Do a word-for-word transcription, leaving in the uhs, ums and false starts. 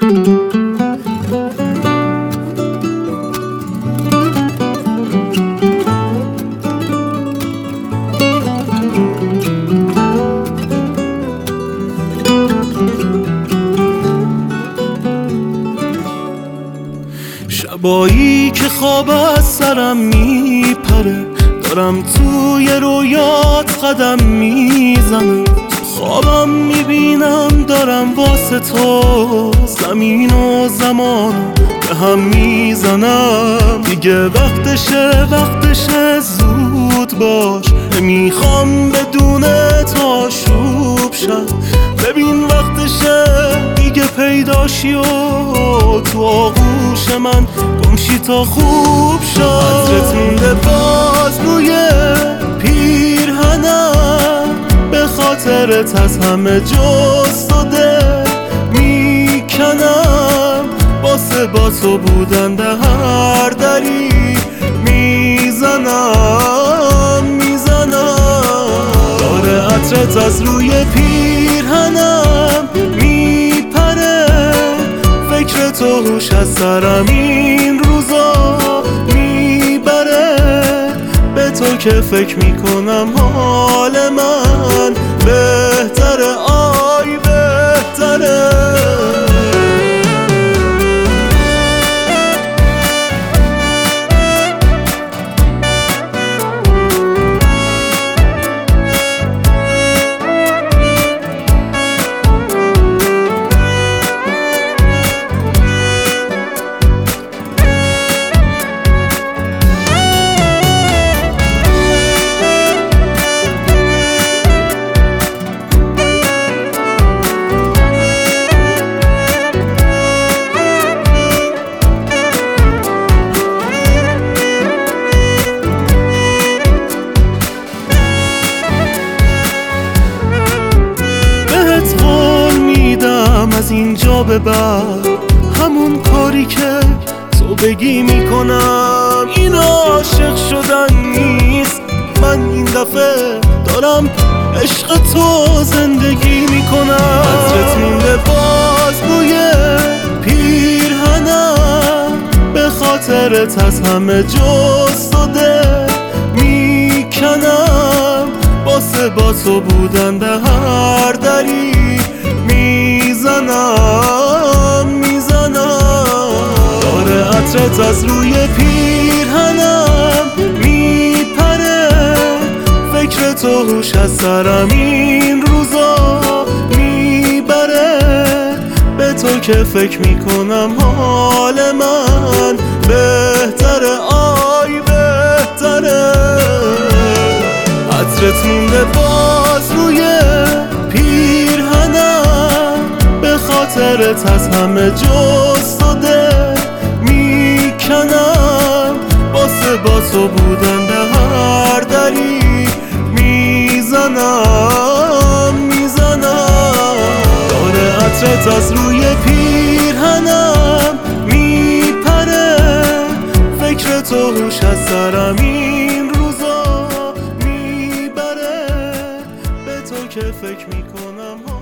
شبایی که خواب از سرم میپره، دارم توی رویات قدم میزنم. خوابم میبینم دارم واسه تو زمین و زمان به هم میزنم. دیگه وقتشه وقتشه زود باش، نمیخوام بدون تو آشوب شد. ببین وقتشه دیگه پیداشی و تو آغوش من گمشی تا خوب شد. عطرت مونده باز روی پیرهنم، به خاطرت از همه جز تو دل میکنم. واسه با تو بودن به هر دری میزنم میزنم. داره عطرت از روی پیرهنم میپره، فکر تو هوش از سرم این روزا میبره. به تو که فکر میکنم حال من بهتره، آی بهتره. از اینجا به بعد همون کاری که تو بگی میکنم. این عاشق شدن نیست، من این دفعه دارم عشق تو زندگی میکنم. عطرت مونده باز روی پیرهنم، به خاطرت از همه جز تو دل میکنم. واسه با تو بودن به هر دری میزنم میزنم. داره عطرت از روی پیرهنم میپره، فکر تو هوش از سرم این روزا میبره. به تو که فکر میکنم حال من بهتره، آی بهتره. عطرت مونده باز روی پیرهنم، به خاطرت از همه جز تو دل میکنم. واسه با تو بودن به هر دری میزنم میزنم. داره عطرت از روی پیرهنم میپره، فکر تو هوش از سرم این روزا میبره. به تو که فکر میکنم